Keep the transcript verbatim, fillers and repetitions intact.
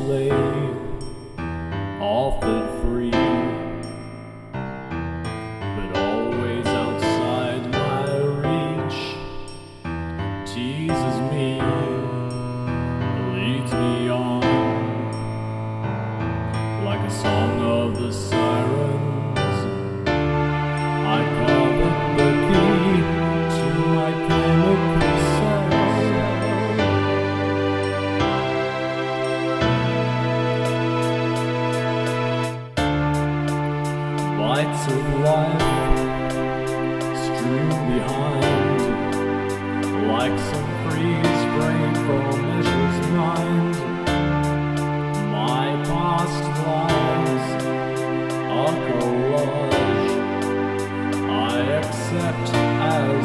slave, often free, but always outside my reach. Teases me, leads me on, like a song of the sirens. I covet the key to my chemical cell. Bites of life strewn behind, like some freeze frame from Escher's mind. My past lies, a collage I accept as